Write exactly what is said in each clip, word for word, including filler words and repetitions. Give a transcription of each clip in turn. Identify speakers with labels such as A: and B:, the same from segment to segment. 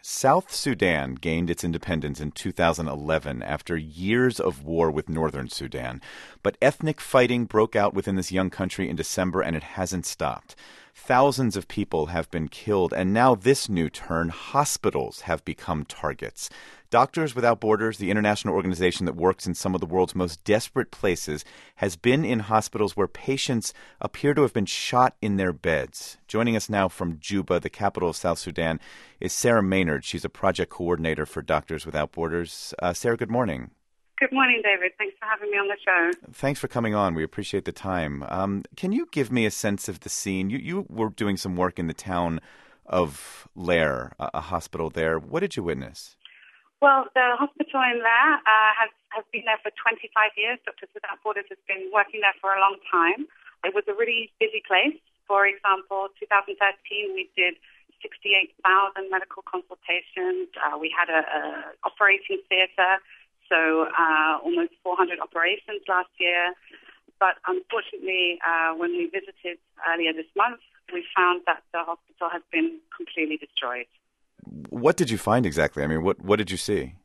A: South Sudan gained its independence in two thousand eleven after years of war with northern Sudan. But ethnic fighting broke out within this young country in December, and it hasn't stopped. Thousands of people have been killed, and now this new turn, hospitals have become targets. Doctors Without Borders, the international organization that works in some of the world's most desperate places, has been in hospitals where patients appear to have been shot in their beds. Joining us now from Juba, the capital of South Sudan, is Sarah Maynard. She's a project coordinator for Doctors Without Borders. Uh, Sarah, good morning.
B: Good morning, David. Thanks for having me on the show.
A: Thanks for coming on. We appreciate the time. Um, can you give me a sense of the scene? You, you were doing some work in the town of Lair, a, a hospital there. What did you witness?
B: Well, the hospital in Lair uh, has, has been there for twenty-five years. Doctors Without Borders has been working there for a long time. It was a really busy place. For example, two thousand thirteen, we did sixty-eight thousand medical consultations. Uh, we had a, a operating theatre. So uh, almost four hundred operations last year. But unfortunately, uh, when we visited earlier this month, we found that the hospital has been completely destroyed.
A: What did you find exactly? I mean, what, what did you see?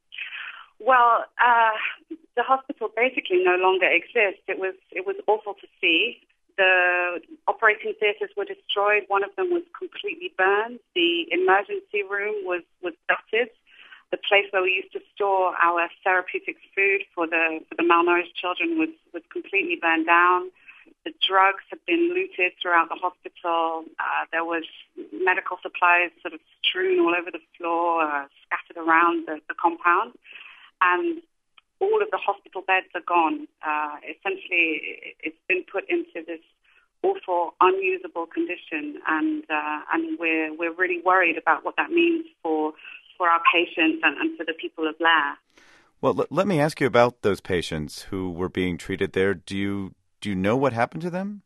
B: Well, uh, the hospital basically no longer exists. It was, it was awful to see. The operating theatres were destroyed. One of them was completely burned. The emergency room was, was gutted. The place where we used to store our therapeutic food for the for the malnourished children was, was completely burned down. The drugs had been looted throughout the hospital. Uh, there was medical supplies sort of strewn all over the floor, uh, scattered around the, the compound. And all of the hospital beds are gone. Uh, essentially, it's been put into this awful, unusable condition. And uh, and we're, we're really worried about what that means for for our patients and, and for the people of Lair.
A: Well, l- let me ask you about those patients who were being treated there. Do you do you know what happened to them?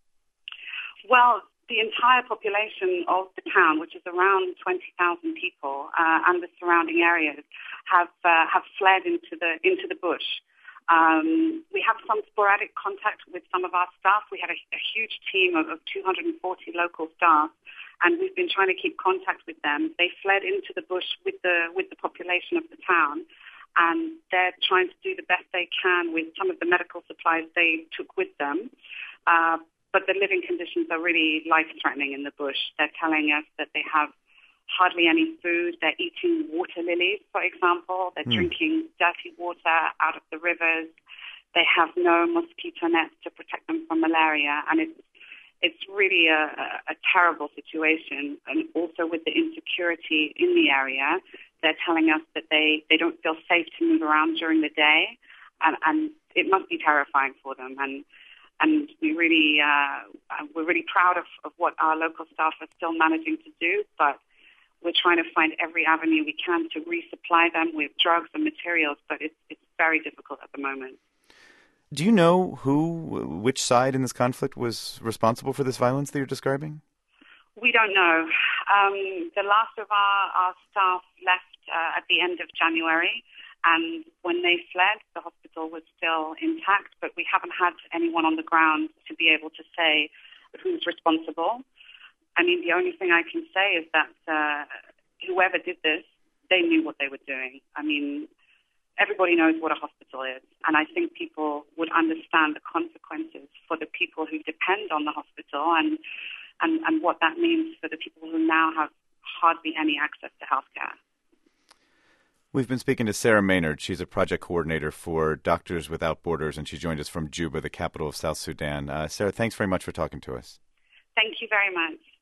B: Well, the entire population of the town, which is around twenty thousand people, uh, and the surrounding areas, have uh, have fled into the into the bush. Um, we have some sporadic contact with some of our staff. We had a, a huge team of, of two hundred forty local staff, and we've been trying to keep contact with them. They fled into the bush with the with the population of the town, and they're trying to do the best they can with some of the medical supplies they took with them. Uh, but the living conditions are really life-threatening in the bush. They're telling us that they have hardly any food. They're eating water lilies, for example. They're mm. drinking dirty water out of the rivers. They have no mosquito nets to protect them from malaria, and it's It's really a, a terrible situation, and also with the insecurity in the area, they're telling us that they, they don't feel safe to move around during the day, and, and it must be terrifying for them. And and we really uh, we're really proud of, of what our local staff are still managing to do, but we're trying to find every avenue we can to resupply them with drugs and materials, but it's it's very difficult at the moment.
A: Do you know who, which side in this conflict was responsible for this violence that you're describing?
B: We don't know. Um, the last of our, our staff left uh, at the end of January, and when they fled, the hospital was still intact, but we haven't had anyone on the ground to be able to say who's responsible. I mean, the only thing I can say is that uh, whoever did this, they knew what they were doing. I mean, everybody knows what a hospital is, and I think people would understand the consequences for the people who depend on the hospital and, and, and what that means for the people who now have hardly any access to healthcare.
A: We've been speaking to Sarah Maynard. She's a project coordinator for Doctors Without Borders, and she joined us from Juba, the capital of South Sudan. Uh, Sarah, thanks very much for talking to us.
B: Thank you very much.